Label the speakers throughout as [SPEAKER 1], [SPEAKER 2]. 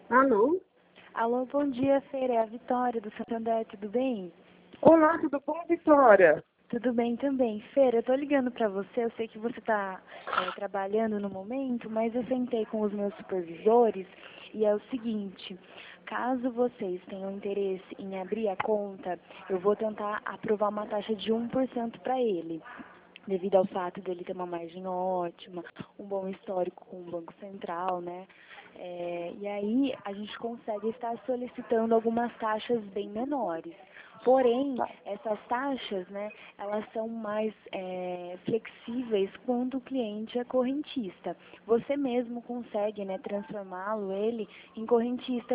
[SPEAKER 1] Alô?
[SPEAKER 2] Alô, bom dia, Feira. É a Vitória do Santander, tudo bem?
[SPEAKER 1] Olá, tudo bom, Vitória?
[SPEAKER 2] Tudo bem também. Feira, eu tô ligando pra você, eu sei que você tá trabalhando no momento, mas eu sentei com os meus supervisores e é o seguinte, caso vocês tenham interesse em abrir a conta, eu vou tentar aprovar uma taxa de 1% para ele, devido ao fato dele ter uma margem ótima, um bom histórico com o Banco Central, né? E aí a gente consegue estar solicitando algumas taxas bem menores. Porém, essas taxas, né, elas são mais flexíveis quando o cliente é correntista. Você mesmo consegue, né, transformá-lo ele em correntista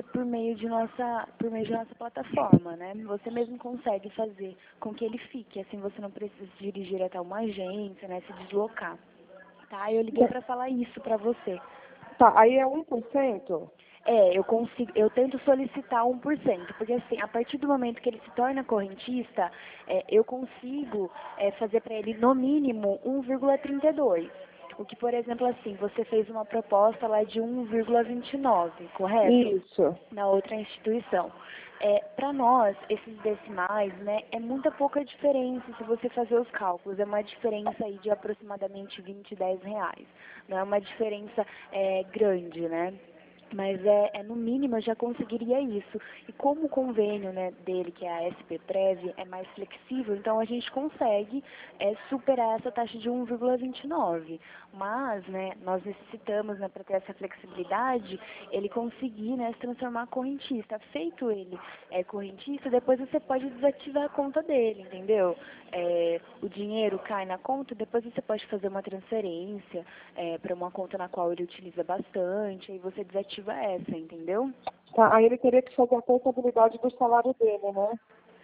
[SPEAKER 2] por meio de nossa plataforma, né? Você mesmo consegue fazer com que ele fique, assim você não precisa se dirigir até uma agência, né, se deslocar. Tá? Eu liguei para falar isso para você.
[SPEAKER 1] Tá, aí é 1%?
[SPEAKER 2] Eu tento solicitar 1%, porque assim, a partir do momento que ele se torna correntista, eu consigo fazer para ele no mínimo 1,32. O que, por exemplo, assim, você fez uma proposta lá de 1,29, correto?
[SPEAKER 1] Isso.
[SPEAKER 2] Na outra instituição. Para nós, esses decimais, né, é muita pouca diferença se você fazer os cálculos. É uma diferença aí de aproximadamente 20, 10 reais. Não é uma diferença grande, né? Mas no mínimo eu já conseguiria isso. E como o convênio, né, dele, que é a SP-Prev, é mais flexível, então a gente consegue superar essa taxa de 1,29. Mas, né, nós necessitamos, né, para ter essa flexibilidade, ele conseguir, né, se transformar correntista. Feito ele correntista, depois você pode desativar a conta dele, entendeu? O dinheiro cai na conta, depois você pode fazer uma transferência para uma conta na qual ele utiliza bastante, aí você desativa essa, entendeu?
[SPEAKER 1] Tá, aí ele teria que fazer a contabilidade do salário dele, né?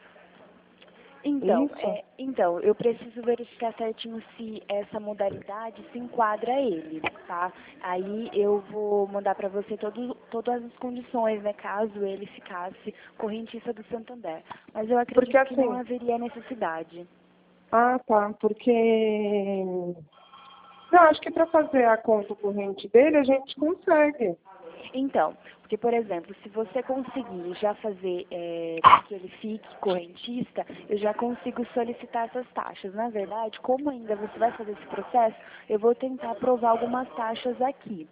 [SPEAKER 2] Então,
[SPEAKER 1] Isso?
[SPEAKER 2] eu preciso verificar certinho se essa modalidade se enquadra a ele, tá? Aí eu vou mandar para você todas as condições, né, caso ele ficasse correntista do Santander. Mas eu
[SPEAKER 1] Porque
[SPEAKER 2] acredito que não
[SPEAKER 1] assim...
[SPEAKER 2] haveria necessidade.
[SPEAKER 1] Ah, tá, porque... Não, acho que para fazer a conta corrente dele, a gente consegue.
[SPEAKER 2] Então, porque, por exemplo, se você conseguir já fazer com que ele fique correntista, eu já consigo solicitar essas taxas. Na verdade, como ainda você vai fazer esse processo, eu vou tentar aprovar algumas taxas aqui.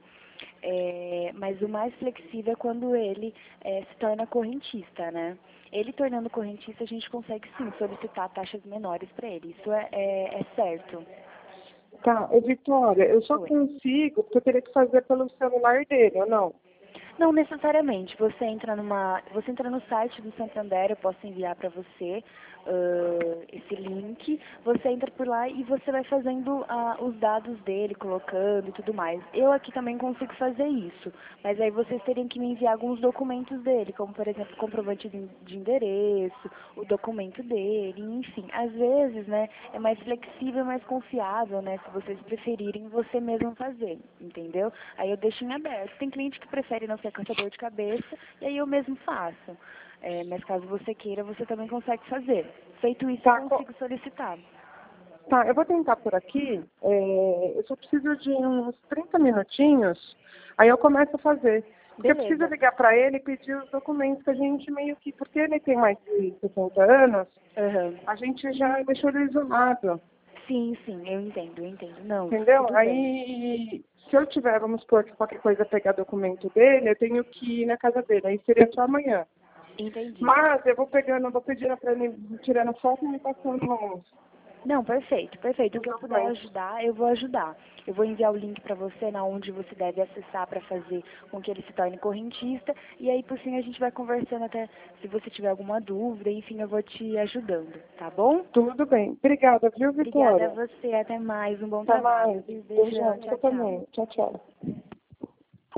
[SPEAKER 2] Mas o mais flexível é quando ele se torna correntista, né? Ele tornando correntista, a gente consegue sim solicitar taxas menores para ele. Isso é certo.
[SPEAKER 1] Tá, Vitória, eu só
[SPEAKER 2] Oi.
[SPEAKER 1] consigo, porque eu teria que fazer pelo celular dele, ou não?
[SPEAKER 2] Não necessariamente. Você entra no site do Santander, eu posso enviar para você esse link. Você entra por lá e você vai fazendo os dados dele, colocando e tudo mais. Eu aqui também consigo fazer isso, mas aí vocês teriam que me enviar alguns documentos dele, como por exemplo o comprovante de endereço, o documento dele, enfim. Às vezes, né, é mais flexível, mais confiável, né, se vocês preferirem você mesmo fazer, entendeu? Aí eu deixo em aberto. Tem cliente que prefere não ser com dor de cabeça, e aí eu mesmo faço. Mas caso você queira, você também consegue fazer. Feito isso, eu
[SPEAKER 1] Tá,
[SPEAKER 2] consigo solicitar.
[SPEAKER 1] tá, eu vou tentar por aqui. Eu só preciso de uns 30 minutinhos, aí eu começo a fazer. Porque eu preciso
[SPEAKER 2] Beleza.
[SPEAKER 1] ligar para ele e pedir os documentos que a gente meio que... Porque ele tem mais de 60 anos,
[SPEAKER 2] Aham.
[SPEAKER 1] a gente já deixou ele isolado,
[SPEAKER 2] Sim, sim, eu entendo, eu entendo. Não,
[SPEAKER 1] entendeu?
[SPEAKER 2] tudo bem.
[SPEAKER 1] Aí, se eu tiver, vamos supor que qualquer coisa pegar documento dele, eu tenho que ir na casa dele, aí seria só amanhã.
[SPEAKER 2] Entendi.
[SPEAKER 1] Mas eu vou pedindo para ele tirando foto e me passando
[SPEAKER 2] Não, perfeito, perfeito. O
[SPEAKER 1] os
[SPEAKER 2] que eu puder
[SPEAKER 1] documentos.
[SPEAKER 2] ajudar, eu vou ajudar. Eu vou enviar o link para você, na onde você deve acessar para fazer com que ele se torne correntista. E aí, por fim, a gente vai conversando até se você tiver alguma dúvida. Enfim, eu vou te ajudando, tá bom?
[SPEAKER 1] Tudo bem. Obrigada, viu,
[SPEAKER 2] Obrigada a
[SPEAKER 1] Vitória?
[SPEAKER 2] você. Até mais. Um bom
[SPEAKER 1] Até mais.
[SPEAKER 2] trabalho, viu? Beijão.
[SPEAKER 1] Beijão. Você
[SPEAKER 2] Tchau, tchau.
[SPEAKER 1] também. Tchau, tchau.